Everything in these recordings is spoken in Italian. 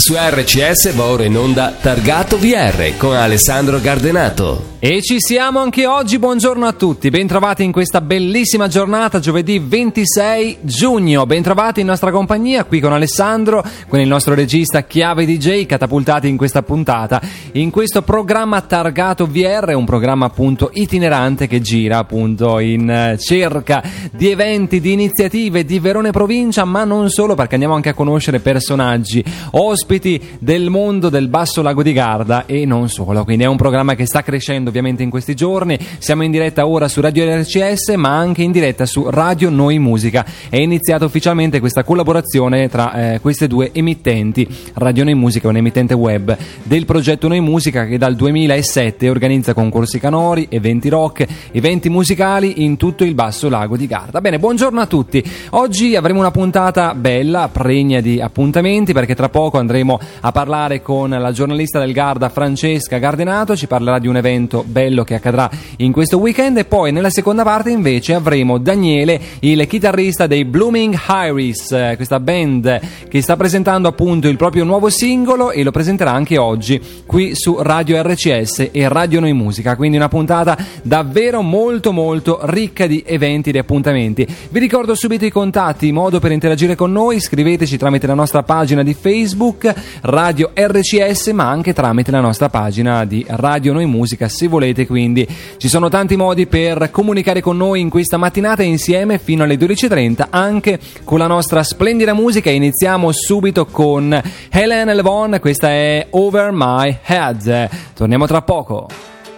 Su RCS va ora in onda Targato VR con Alessandro Gardenato. E ci siamo anche oggi, buongiorno a tutti, bentrovati in questa bellissima giornata, giovedì 26 giugno, bentrovati in nostra compagnia qui con Alessandro, con il nostro regista Chiave DJ, catapultati in questa puntata, in questo programma Targato VR, un programma appunto itinerante che gira appunto in cerca di eventi, di iniziative di Verone provincia, ma non solo, perché andiamo anche a conoscere personaggi, ospiti del mondo del Basso Lago di Garda e non solo, quindi è un programma che sta crescendo ovviamente in questi giorni. Siamo in diretta ora su Radio RCS, ma anche in diretta su Radio Noi Musica. È iniziata ufficialmente questa collaborazione tra queste due emittenti. Radio Noi Musica è un'emittente web del progetto Noi Musica che dal 2007 organizza concorsi canori, eventi rock, eventi musicali in tutto il Basso Lago di Garda. Bene, buongiorno a tutti. Oggi avremo una puntata bella, pregna di appuntamenti, perché tra poco andremo a parlare con la giornalista del Garda Francesca Gardenato, ci parlerà di un evento bello che accadrà in questo weekend, e poi nella seconda parte invece avremo Daniele, il chitarrista dei Blooming Iris, questa band che sta presentando appunto il proprio nuovo singolo e lo presenterà anche oggi qui su Radio RCS e Radio Noi Musica, quindi una puntata davvero molto molto ricca di eventi e di appuntamenti. Vi ricordo subito i contatti, modo per interagire con noi: scriveteci tramite la nostra pagina di Facebook Radio RCS, ma anche tramite la nostra pagina di Radio Noi Musica se volete, quindi ci sono tanti modi per comunicare con noi in questa mattinata insieme fino alle 12.30 anche con la nostra splendida musica. Iniziamo subito con Helen Levon, questa è Over My Head. Torniamo tra poco.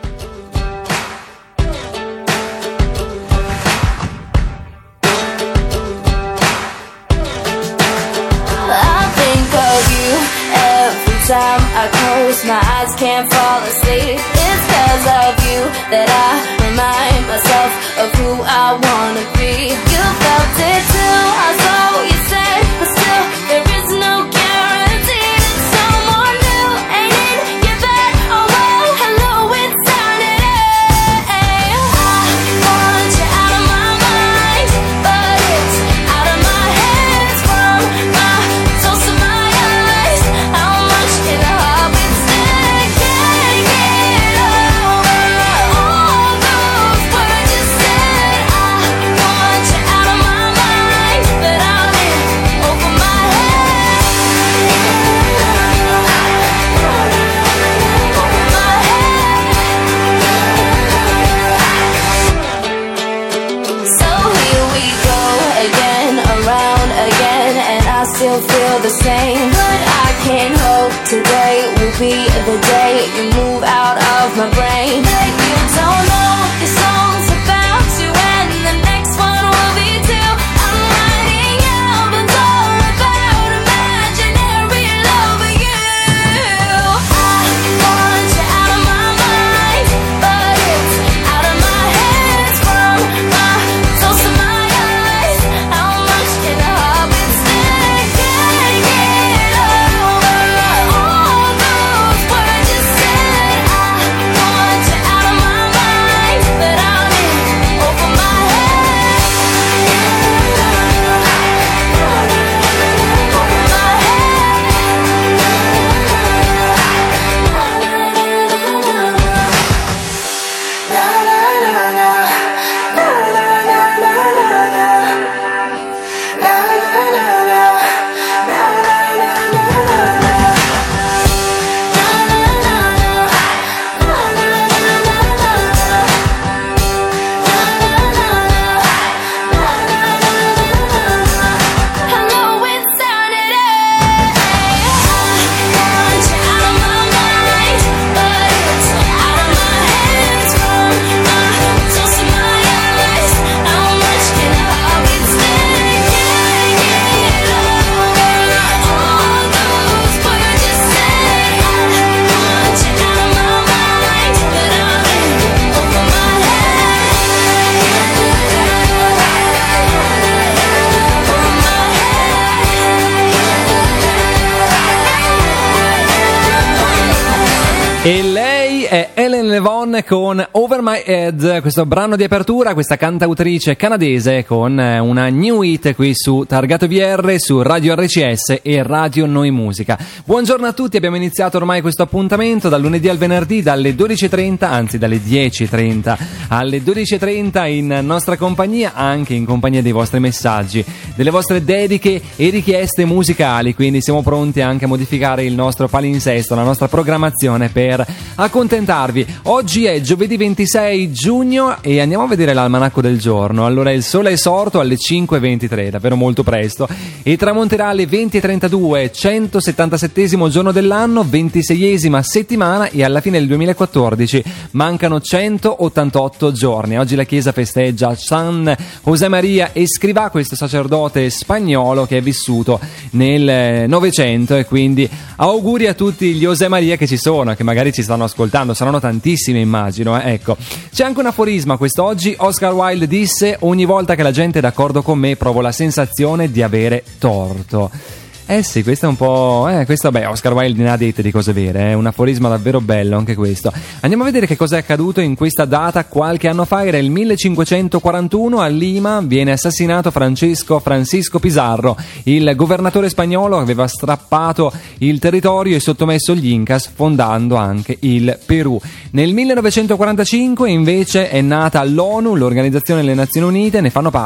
Time I close my eyes, can't fall asleep. It's 'cause of you that I remind myself of who I wanna be. You felt it too, I saw you said, but still there is no guarantee that someone new ain't in your bed. Oh well, hello, it's Saturday. I want you out of my mind, but it's out of my hands, from my soul to my eyes. How much can I hop instead? Can't get over all those words you said. I want you out of my mind, but I'm in over my head. Over my head. So here we go again, around again, and I still feel the same. But I can't hope today will be the day you move out of my brain. But you don't know the song's about you, and the next one will be too. I'm writing albums all about imaginary love for you. I want you out of my mind, but it's out of my hands, from my soul to my eyes. How much can I hop instead? Can't get over all those words you said. I want you out of my mind, but I'm in over my head. Over my Hello, it's Saturday. I want you out of my mind, but it's out of my hands, from my soul to my eyes. How much can I hop instead? Can't get over all those words you said. I want you out of my mind, but I'm in over my head. Over my E lei è Helen Evonne con Over My Head, questo brano di apertura, questa cantautrice canadese con una new hit qui su Targato VR, su Radio RCS e Radio Noi Musica. Buongiorno a tutti, abbiamo iniziato ormai questo appuntamento dal lunedì al venerdì dalle 12.30, anzi dalle 10.30 alle 12.30 in nostra compagnia, anche in compagnia dei vostri messaggi, delle vostre dediche e richieste musicali, quindi siamo pronti anche a modificare il nostro palinsesto, la nostra programmazione per accontentarvi. Oggi è giovedì 26 giugno e andiamo a vedere l'almanacco del giorno. Allora, il sole è sorto alle 5.23, davvero molto presto, e tramonterà alle 20.32, 177esimo giorno dell'anno, 26esima settimana, e alla fine del 2014 mancano 188 giorni. Oggi la Chiesa festeggia San José María Escrivá, questo sacerdote spagnolo che è vissuto nel Novecento, e quindi auguri a tutti gli José María che ci sono, che magari ci stanno ascoltando, saranno tantissimi immagino, Ecco, c'è anche un aforisma quest'oggi. Oscar Wilde disse: ogni volta che la gente è d'accordo con me provo la sensazione di avere torto. Sì, questo è un po'... questo, Oscar Wilde ne ha dette di cose vere, è un aforisma davvero bello anche questo. Andiamo a vedere che cosa è accaduto in questa data qualche anno fa. Era il 1541, a Lima viene assassinato Francisco Pizarro, il governatore spagnolo che aveva strappato il territorio e sottomesso gli Incas, fondando anche il Perù. Nel 1945 invece è nata l'ONU, l'Organizzazione delle Nazioni Unite, ne fanno parte